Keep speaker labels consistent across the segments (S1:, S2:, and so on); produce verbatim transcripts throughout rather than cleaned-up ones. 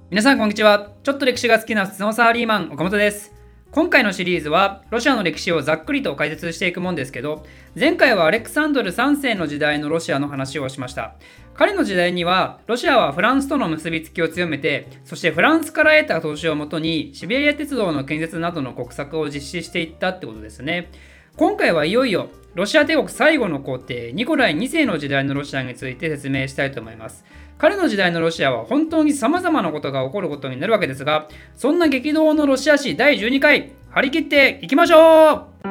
S1: 皆さんこんにちは。ちょっと歴史が好きな普通のサラリーマン岡本です。今回のシリーズはロシアの歴史をざっくりと解説していくもんですけど、前回はアレクサンドルさんせいの時代のロシアの話をしました。彼の時代にはロシアはフランスとの結びつきを強めて、そしてフランスから得た投資をもとにシベリア鉄道の建設などの国策を実施していったってことですね。今回はいよいよロシア帝国最後の皇帝ニコライにせいの時代のロシアについて説明したいと思います。彼の時代のロシアは本当に様々なことが起こることになるわけですが、そんな激動のロシア史だいじゅうにかい、張り切っていきましょう。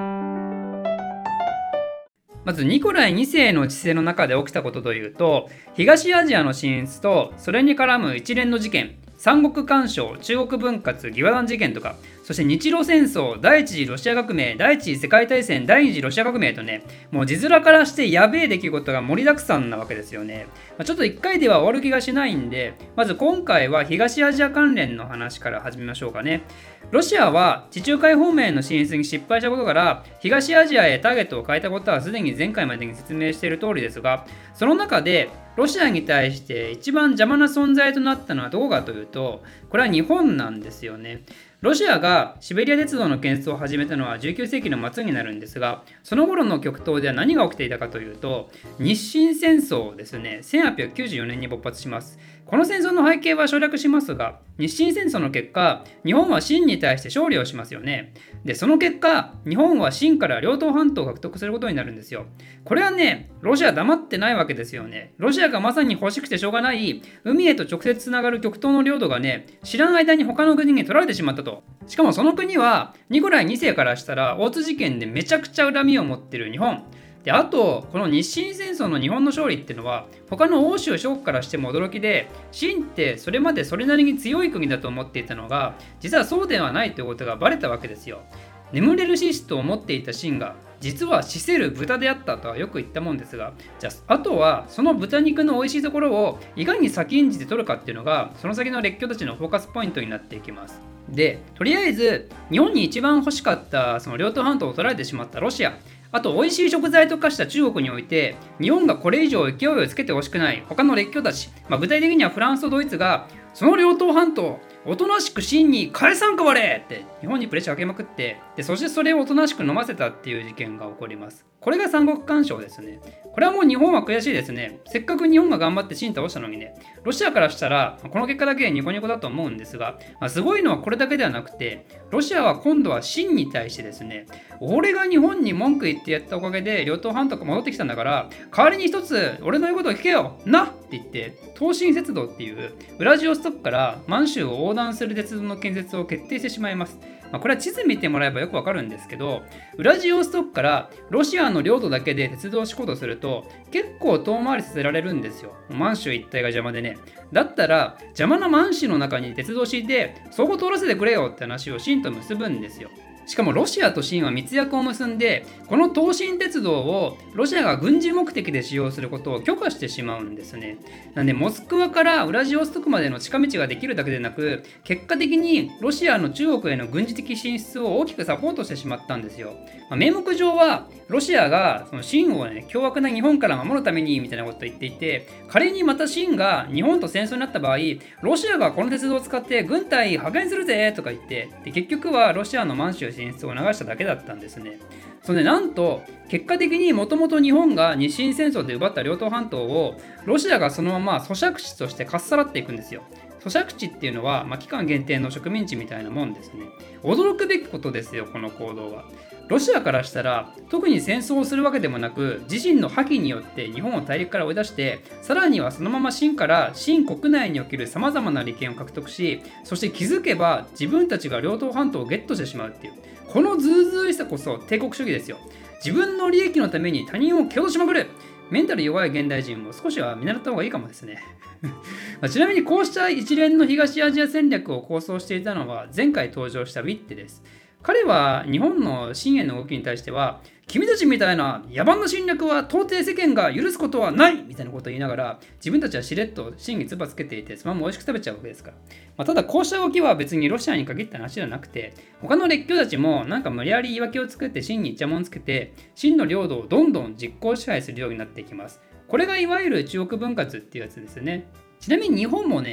S1: まずニコライにせいの治世の中で起きたことというと、東アジアの進出とそれに絡む一連の事件、三国干渉、中国分割、義和団事件とか、そして日露戦争、第一次ロシア革命、第一次世界大戦、第二次ロシア革命とね、もう字面からしてやべえ出来事が盛りだくさんなわけですよね。まあ、ちょっといっかいでは終わる気がしないんで、まず今回は東アジア関連の話から始めましょうかね。ロシアは地中海方面の進出に失敗したことから、東アジアへターゲットを変えたことはすでに前回までに説明している通りですが、その中でロシアに対して一番邪魔な存在となったのはどこかというと、これは日本なんですよね。ロシアがシベリア鉄道の建設を始めたのはじゅうきゅうせいきの末になるんですが、その頃の極東では何が起きていたかというと、日清戦争ですね。せんはっぴゃくきゅうじゅうよねんに勃発します。この戦争の背景は省略しますが、日清戦争の結果、日本は清に対して勝利をしますよね。で、その結果、日本は清から両党半島を獲得することになるんですよ。これはね、ロシア黙ってないわけですよね。ロシアがまさに欲しくてしょうがない、海へと直接つながる極東の領土がね、知らん間に他の国に取られてしまったと。しかもその国は、ニコライにせいからしたら、大津事件でめちゃくちゃ恨みを持ってる日本。で、あと、この日清戦争の日本の勝利っていうのは、他の欧州諸国からしても驚きで、清ってそれまでそれなりに強い国だと思っていたのが、実はそうではないということがバレたわけですよ。眠れる資質を持っていた清が、実は死せる豚であったとはよく言ったもんですが、じゃあ、あとはその豚肉の美味しいところをいかに先んじて取るかっていうのが、その先の列強たちのフォーカスポイントになっていきます。で、とりあえず、日本に一番欲しかったその両党半島を取られてしまったロシア、あと美味しい食材と化した中国において、日本がこれ以上勢いをつけてほしくない他の列強たち、まあ、具体的にはフランスとドイツが、その両党半島、おとなしく清に返さんかわれって日本にプレッシャーかけまくって、でそしてそれをおとなしく飲ませたっていう事件が起こります。これが三国干渉ですね。これはもう日本は悔しいですね。せっかく日本が頑張って清倒したのにね、ロシアからしたらこの結果だけでニコニコだと思うんですが、まあ、すごいのはこれだけではなくて、ロシアは今度は清に対してですね、俺が日本に文句言ってやったおかげで両党半島が戻ってきたんだから、代わりに一つ俺の言うことを聞けよなって言って、東清鉄道っていうウラジオストクから満州を横断する鉄道の建設を決定してしまいます。まあ、これは地図見てもらえばよくわかるんですけど、ウラジオストクからロシアの領土だけで鉄道を敷こうとすると結構遠回りさせられるんですよ。満州一帯が邪魔でね。だったら邪魔な満州の中に鉄道を敷いてそこ通らせてくれよって話を清と結ぶんですよ。しかもロシアと清は密約を結んで、この東清鉄道をロシアが軍事目的で使用することを許可してしまうんですね。なんでモスクワからウラジオストクまでの近道ができるだけでなく、結果的にロシアの中国への軍事的進出を大きくサポートしてしまったんですよ。まあ、名目上はロシアがその清をね、凶悪な日本から守るためにみたいなことを言っていて、仮にまた清が日本と戦争になった場合、ロシアがこの鉄道を使って軍隊派遣するぜとか言って、で結局はロシアの満州進出を流しただけだったんですね。それでなんと結果的にもともと日本が日清戦争で奪った両党半島をロシアがそのまま租借地としてかっさらっていくんですよ。租借地っていうのは、まあ、期間限定の植民地みたいなもんですね。驚くべきことですよ、この行動は。ロシアからしたら特に戦争をするわけでもなく、自身の破棄によって日本を大陸から追い出して、さらにはそのまま清から清国内におけるさまざまな利権を獲得し、そして気づけば自分たちが両党半島をゲットしてしまうっていう、このずうずうしさこそ帝国主義ですよ。自分の利益のために他人を蹴落としまくる。メンタル弱い現代人も少しは見習った方がいいかもですね。ちなみにこうした一連の東アジア戦略を構想していたのは前回登場したウィッテです。彼は日本の清への動きに対しては、君たちみたいな野蛮な侵略は到底世間が許すことはないみたいなことを言いながら、自分たちはしれっと清に唾つけていて、そのまま美味しく食べちゃうわけですから。まあ、ただこうした動きは別にロシアに限った話ではなくて、他の列強たちもなんか無理やり言い訳を作って清にイチャモンつけて、清の領土をどんどん実効支配するようになっていきます。これがいわゆる中国分割っていうやつですね。ちなみに日本もね、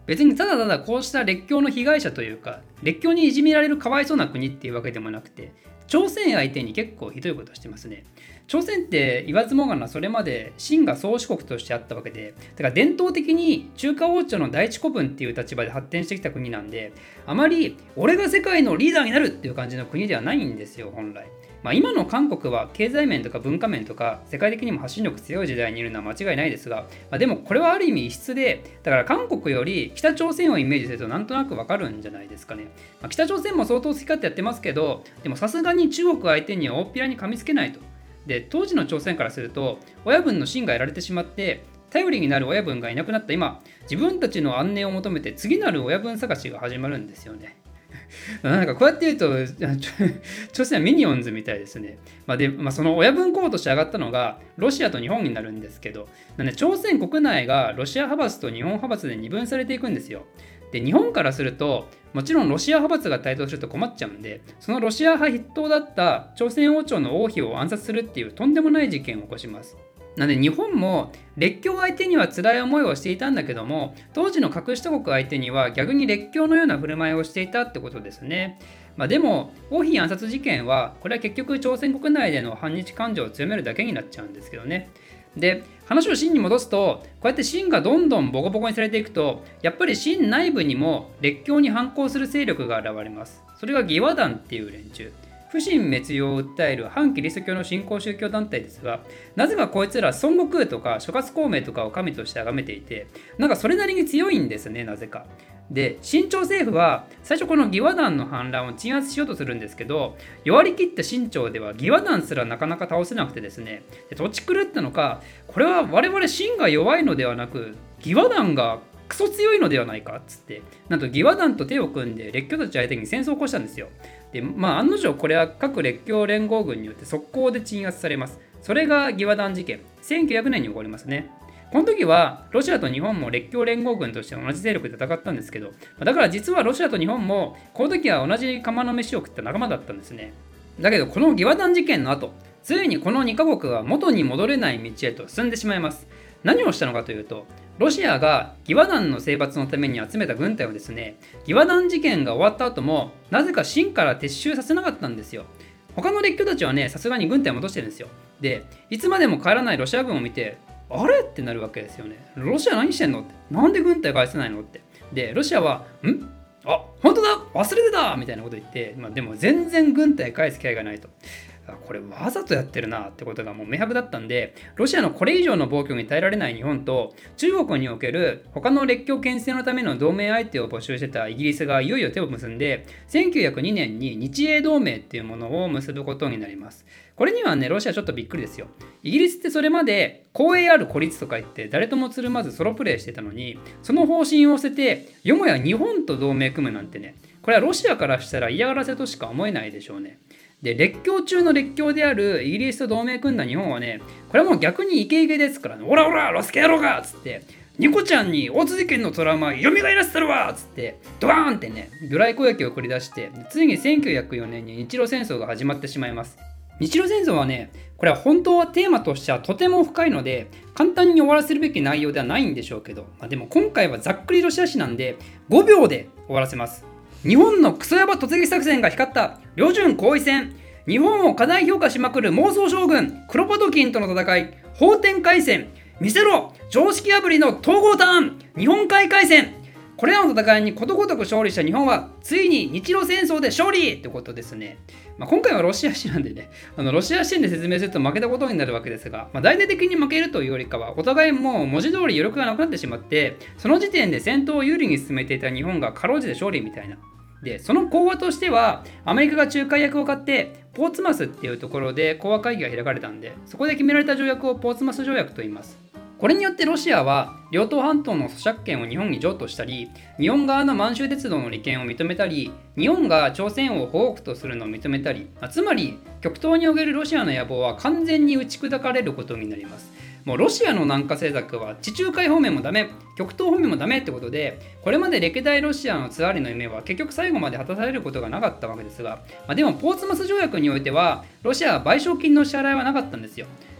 S1: 別にただただこうした列強の被害者というか、列強にいじめられるかわいそうな国っていうわけでもなくて、朝鮮相手に結構ひどいことをしてますね。朝鮮って言わずもがなそれまで秦が宗主国としてあったわけで、だから伝統的に中華王朝の第一古文っていう立場で発展してきた国なんで、あまり俺が世界のリーダーになるっていう感じの国ではないんですよ、本来。まあ、今の韓国は経済面とか文化面とか世界的にも発信力強い時代にいるのは間違いないですが、まあ、でもこれはある意味異質で、だから韓国より北朝鮮をイメージするとなんとなくわかるんじゃないですかね。まあ、北朝鮮も相当好き勝手やってますけど、でもさすがに中国相手には大っぴらに噛みつけないと。で、当時の朝鮮からすると親分の秦がやられてしまって頼りになる親分がいなくなった今、自分たちの安寧を求めて次なる親分探しが始まるんですよね。なんかこうやって言うと朝鮮はミニオンズみたいですね。まあでまあ、その親分候補として上がったのがロシアと日本になるんですけど、なんで朝鮮国内がロシア派閥と日本派閥で二分されていくんですよ。で、日本からするともちろんロシア派閥が台頭すると困っちゃうんで、そのロシア派筆頭だった朝鮮王朝の王妃を暗殺するっていうとんでもない事件を起こします。なので日本も列強相手には辛い思いをしていたんだけども、当時の格下国相手には逆に列強のような振る舞いをしていたってことですね。まあ、でも王妃暗殺事件はこれは結局朝鮮国内での反日感情を強めるだけになっちゃうんですけどね。で、話を秦に戻すと、こうやって秦がどんどんボコボコにされていくと、やっぱり秦内部にも列強に反抗する勢力が現れます。それが義和団っていう連中。不秦滅亡を訴える反キリスト教の新興宗教団体ですが、なぜかこいつら孫悟空とか諸葛孔明とかを神として崇めていて、なんかそれなりに強いんですね、なぜか。で、清朝政府は最初この義和団の反乱を鎮圧しようとするんですけど、弱り切った清朝では義和団すらなかなか倒せなくてですね、で土地狂ったのか、これは我々清が弱いのではなく義和団がクソ強いのではないかっつって、なんと義和団と手を組んで列強たち相手に戦争を起こしたんですよ。で、まあ案の定これは各列強連合軍によって速攻で鎮圧されます。それが義和団事件、せんきゅうひゃくねんに起こりますね。この時はロシアと日本も列強連合軍として同じ勢力で戦ったんですけど、だから実はロシアと日本もこの時は同じ釜の飯を食った仲間だったんですね。だけどこの義和団事件の後、ついにこのにカ国は元に戻れない道へと進んでしまいます。何をしたのかというと、ロシアが義和団の征伐のために集めた軍隊をですね、義和団事件が終わった後もなぜか秦から撤収させなかったんですよ。他の列強たちはね、さすがに軍隊を戻してるんですよ。で、いつまでも帰らないロシア軍を見て、あれってなるわけですよね。ロシア何してんのって。なんで軍隊返せないのって。で、ロシアは、んあ、本当だ忘れてたみたいなこと言って、まあ、でも全然軍隊返す気配がないと。これわざとやってるなってことがもう明白だったんで、ロシアのこれ以上の暴挙に耐えられない日本と、中国における他の列強牽制のための同盟相手を募集してたイギリスがいよいよ手を結んで、せんきゅうひゃくにねんに日英同盟っていうものを結ぶことになります。これにはね、ロシアちょっとびっくりですよ。イギリスってそれまで公営ある孤立とか言って誰ともつるまずソロプレイしてたのに、その方針を捨てて、よもや日本と同盟組むなんてね、これはロシアからしたら嫌がらせとしか思えないでしょうね。で、列強中の列強であるイギリスと同盟組んだ日本はね、これはもう逆にイケイケですからね、オラオラロスケ野郎がっつって、ニコちゃんに大津事件のトラウマ蘇らせたるわっつって、ドワーンってね、魚雷攻撃を繰り出して、ついにせんきゅうひゃくよねんに日露戦争が始まってしまいます。日露戦争はね、これは本当はテーマとしてはとても深いので、簡単に終わらせるべき内容ではないんでしょうけど、まあ、でも今回はざっくりロシア史なんで、ごびょうで終わらせます。日本のクソヤバ突撃作戦が光った旅順包囲戦、日本を過大評価しまくる妄想将軍クロパトキンとの戦い、法天海戦、見せろ常識破りの統合ターン、日本海海戦。これらの戦いにことごとく勝利した日本はついに日露戦争で勝利ってことですね。まあ、今回はロシア史なんでね、あのロシア視点で説明すると負けたことになるわけですが、まあ、大々的に負けるというよりかはお互いもう文字通り余力がなくなってしまって、その時点で戦闘を有利に進めていた日本がかろうじて勝利みたいな。で、その講和としてはアメリカが仲介役を買ってポーツマスっていうところで講和会議が開かれたんで、そこで決められた条約をポーツマス条約と言います。これによってロシアは両党半島の租借権を日本に譲渡したり、日本側の満州鉄道の利権を認めたり、日本が朝鮮を保護区とするのを認めたり、つまり極東におけるロシアの野望は完全に打ち砕かれることになります。もうロシアの南下政策は地中海方面もダメ、極東方面もダメってことで、これまで歴代ロシアのツアーリの夢は結局最後まで果たされることがなかったわけですが、まあ、でもポーツマス条約においてはロシアは賠償金の支払いはなかったんですよ。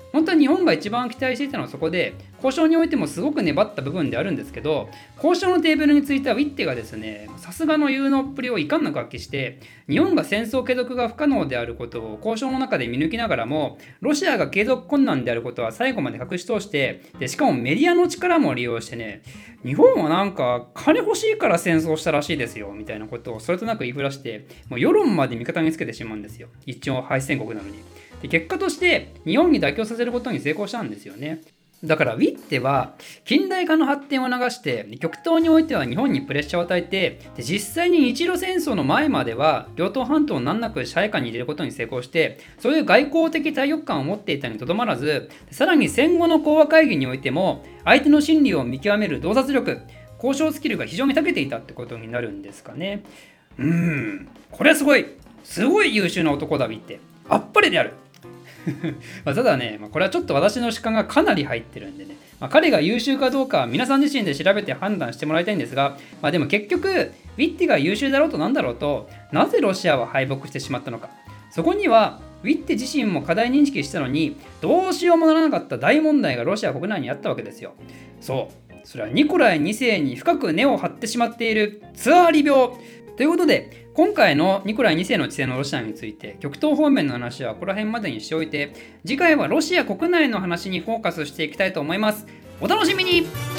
S1: 本当は日本が一番期待していたのはそこで、交渉においてもすごく粘った部分であるんですけど、交渉のテーブルについてはウィッテがですね、さすがの有能っぷりをいかんなく発揮して、日本が戦争継続が不可能であることを交渉の中で見抜きながらも、ロシアが継続困難であることは最後まで隠し通して、でしかもメディアの力も利用してね、日本はなんか金欲しいから戦争したらしいですよみたいなことをそれとなく言いふらして、もう世論まで味方につけてしまうんですよ。一応敗戦国なのに。で結果として日本に妥協させることに成功したんですよね。だからウィッテは近代化の発展を流して極東においては日本にプレッシャーを与えて、で実際に日露戦争の前までは両党半島を難なく支配下に入れることに成功して、そういう外交的大局観を持っていたにとどまらず、さらに戦後の講和会議においても相手の心理を見極める洞察力、交渉スキルが非常に長けていたってことになるんですかね。うーんこれはすごいすごい優秀な男だウィッテ、あっぱれであるまあただね、まあ、これはちょっと私の主観がかなり入ってるんでね、まあ、彼が優秀かどうかは皆さん自身で調べて判断してもらいたいんですが、まあ、でも結局ウィッテが優秀だろうとなんだろうと、なぜロシアは敗北してしまったのか、そこにはウィッテ自身も課題認識したのにどうしようもならなかった大問題がロシア国内にあったわけですよ。そうそれはニコライに世に深く根を張ってしまっているツアーリ病ということで、今回のニコライに世の治世のロシアについて極東方面の話はここら辺までにしておいて、次回はロシア国内の話にフォーカスしていきたいと思います。お楽しみに。